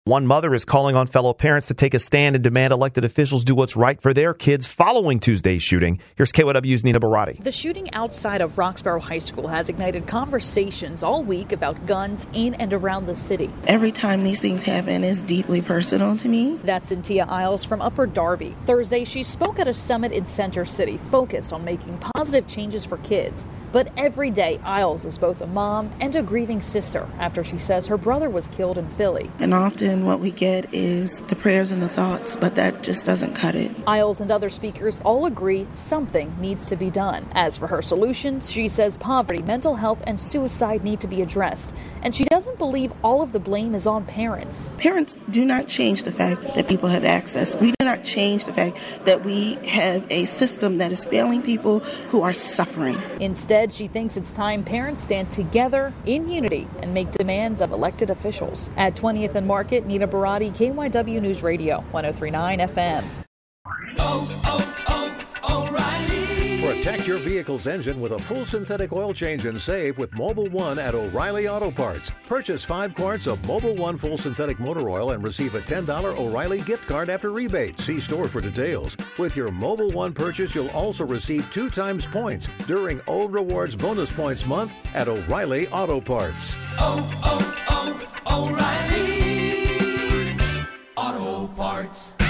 One mother is calling on fellow parents to take a stand and demand elected officials do what's right for their kids following Tuesday's shooting. Here's KYW's Nina Barati. The shooting outside of Roxborough High School has ignited conversations all week about guns in and around the city. Every time these things happen is deeply personal to me. That's Cynthia Isles from Upper Darby. Thursday, she spoke at a summit in Center City focused on making positive changes for kids. But every day, Isles is both a mom and a grieving sister after she says her brother was killed in Philly. And often what we get is the prayers and the thoughts, but that just doesn't cut it. Isles and other speakers all agree something needs to be done. As for her solutions, she says poverty, mental health, and suicide need to be addressed. And she doesn't believe all of the blame is on parents. Parents do not change the fact that people have access. We do not change the fact that we have a system that is failing people who are suffering. Instead, she thinks it's time parents stand together in unity and make demands of elected officials. At 20th and Market, Nina Barati, KYW News Radio, 103.9 FM. O'Reilly. Protect your vehicle's engine with a full synthetic oil change and save with Mobil 1 at O'Reilly Auto Parts. Purchase 5 quarts of Mobil 1 full synthetic motor oil and receive a $10 O'Reilly gift card after rebate. See store for details. With your Mobil 1 purchase, you'll also receive 2 times points during Old Rewards Bonus Points Month at O'Reilly Auto Parts. O'Reilly Auto Parts.